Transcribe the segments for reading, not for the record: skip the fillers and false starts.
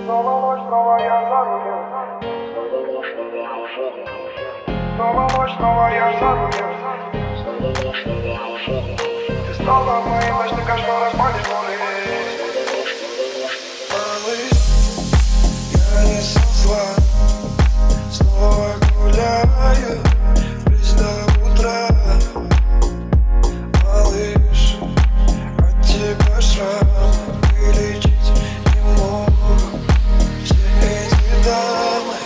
Снова ночь, снова я за рулем. Снова ночь, снова я за рулем. Ты стала моим ночным кошмаром по неволе. Малыш, я не со зла, снова гуляю вплесь до утра. Малыш, от тебя шрам вылечить не могут все эти дамы.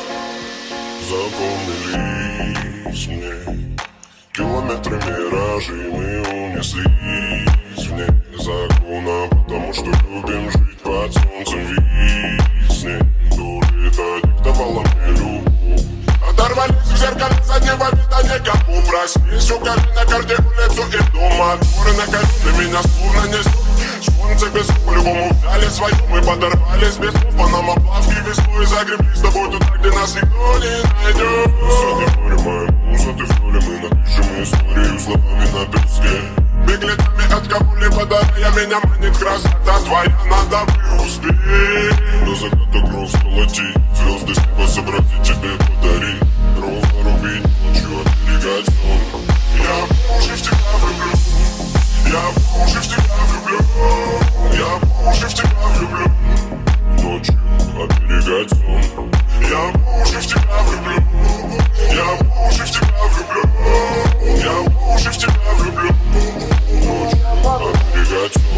Запомнились мне километры миражей, мы унеслись вне закона, потому что любим жить под солнцем весны. Дури-то диктовала мне любовь. Оторвались в зеркале заднего вида никому. Проснись у камина, карте улицу и дома. Горы на колюне меня словно несут. Солнце без по-любому взяли свою. Мы подорвались без слов, Панама плавки веслой. Загреблись с тобой туда, где нас никто не найдет. Сзади море, моя муза, ты в доле. Мы напишем историю словами на песке. Беглетами от Кабули подавая меня манит красота твоя. Надо бы успеть до заката кровь сколотить. Звезды с неба собрать и тебе подарить. Ровно рубить ночью, оберегать сон. Я по уши в тебя влюблю. Я по уши в тебя влюблю. Я по уши в тебя влюблю. Ночью оберегать сон. Я по уши в тебя влюблю. Я по уши в тебя влюблю. Я по уши в тебя влюблю. Ночью оберегать сон.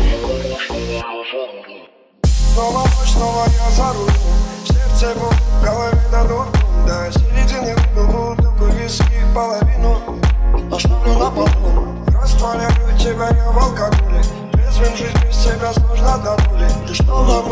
Снова ночь, снова я за рулем. В сердце боль, в голове дадут. До середины выпил бутылку виски половину. Оставлю на полу. Растворяю тебя я в алкоголе. Трезвым жить без тебя сложно до боли. Ты снова